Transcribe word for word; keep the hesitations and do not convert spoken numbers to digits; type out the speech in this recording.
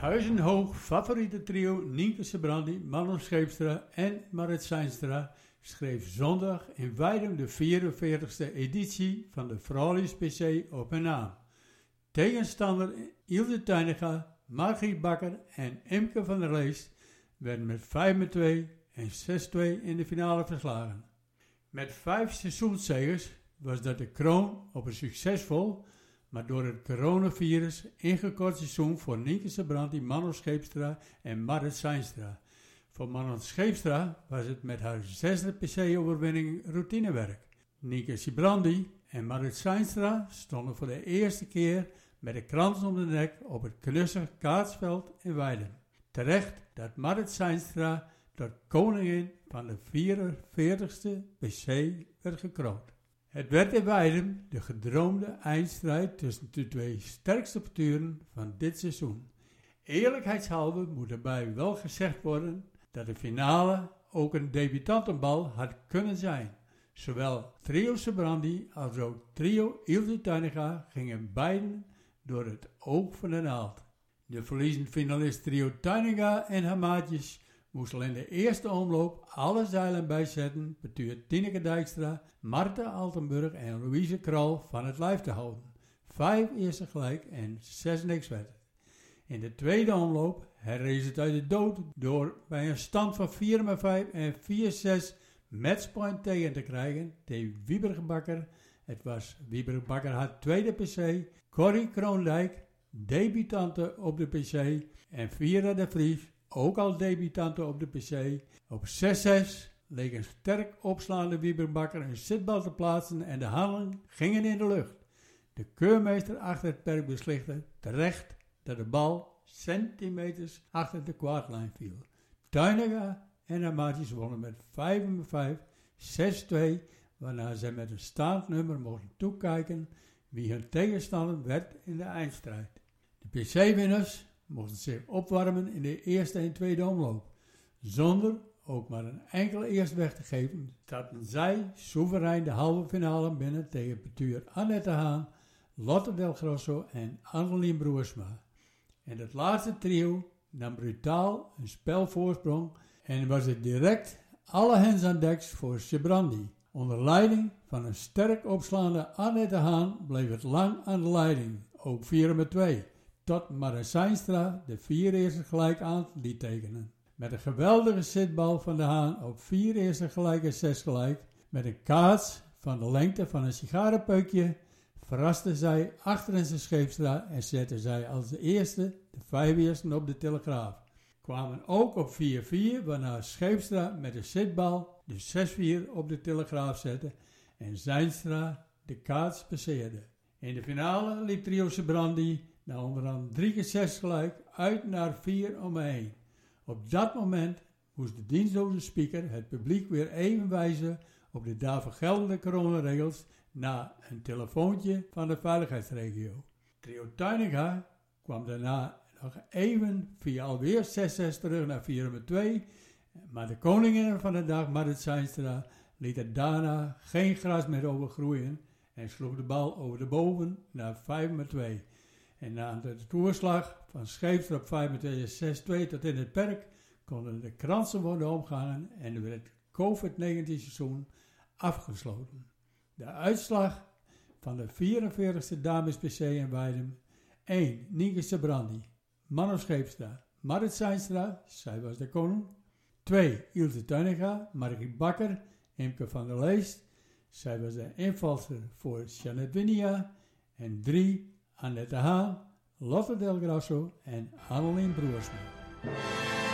Huizenhoog favoriete trio Nienke Sebrandi, Manon Scheepstra en Marit Seinstra schreef zondag in Weidum de vierenveertigste editie van de Frolies P C op hun naam. Tegenstander Ilse Tuinega, Margriet Bakker en Imke van der Leest werden met vijf twee en zes twee in de finale verslagen. Met vijf seizoenszegers was dat de kroon op een succesvol, maar door het coronavirus ingekort seizoen voor Nienke Sebrandi, Manon Scheepstra en Marit Seinstra. Voor Manon Scheepstra was het met haar zesde P C-overwinning routinewerk. Nienke Sebrandi en Marit Seinstra stonden voor de eerste keer met de krans om de nek op het knussig kaatsveld in Weidum. Terecht dat Marit Seinstra tot koningin van de vierenveertigste P C werd gekroond. Het werd in Weidum de gedroomde eindstrijd tussen de twee sterkste porturen van dit seizoen. Eerlijkheidshalve moet erbij wel gezegd worden dat de finale ook een debutantenbal had kunnen zijn. Zowel trio Sebrandi als ook trio Ilse Tuinega gingen beiden door het oog van de naald. De verliezend finalist trio Tuinega en haar maatjes moest al in de eerste omloop alle zeilen bijzetten, betuurt Tineke Dijkstra, Marta Altenburg en Louise Krol van het lijf te houden. Vijf eerste gelijk en zes niks werd het. In de tweede omloop herrees het uit de dood door bij een stand van vier vijf en vier zes matchpoint tegen te krijgen tegen Wiebert Bakker. Het was Wiebert Bakker haar tweede P C, Corrie Kroondijk, debutante op de P C en Vira de Vries, ook al debutante op de P C. Op zes zes leek een sterk opslaande Wiebert Bakker een zitbal te plaatsen en de handen gingen in de lucht. De keurmeester achter het perk beslichtte terecht dat de bal centimeters achter de kwaadlijn viel. Tuinega en haar maatjes wonnen met vijf vijf, zes twee, waarna zij met een staand nummer mochten toekijken wie hun tegenstander werd in de eindstrijd. De P C-winners mochten zich opwarmen in de eerste en tweede omloop. Zonder ook maar een enkele eerst weg te geven, stapten zij soeverein de halve finale binnen tegen Petuur Annette Haan, Lotte Del Grosso en Annelien Broersma. En het laatste trio nam brutaal een spelvoorsprong en was het direct alle hens aan deks voor Sebrandi. Onder leiding van een sterk opslaande Annette Haan bleef het lang aan de leiding, ook vier met twee, tot Marit Seinstra de vier eerste gelijk aan liet tekenen. Met een geweldige zitbal van de Haan op vier eerste gelijk en zes gelijk, met een kaats van de lengte van een sigarenpeukje, verraste zij achter zijn Scheepstra en zette zij als de eerste de vijf eersten op de Telegraaf. Kwamen ook op vier vier, waarna Scheepstra met de zitbal de zes vier op de Telegraaf zette en Seinstra de kaats passeerde. In de finale liep trio Sebrandi na onderhand drie keer zes gelijk uit naar vier om één. Op dat moment moest de dienstloze speaker het publiek weer even wijzen op de daarvoor geldende coronaregels na een telefoontje van de veiligheidsregio. Trio Tuinega kwam daarna nog even via alweer zes zes terug naar vier met twee, maar de koningin van de dag, Marit Seinstra, liet er daarna geen gras meer overgroeien en sloeg de bal over de boven naar vijf met twee. En na de toerslag van Scheepstra op vijf met twee en zes twee tot in het perk konden de kransen worden omgehangen en werd het covid negentien seizoen afgesloten. De uitslag van de vierenveertigste dames P C in Weidum: één. Nienke Sebrandi, Manon Scheepstra, Marit Seinstra, zij was de koning. twee. Ilse Tuinega, Margriet Bakker, Imke van der Leest, zij was de invalster voor Jeannette Winia. En drie. Annette Haan, Lotte Del Grosso en Annelien Broersma.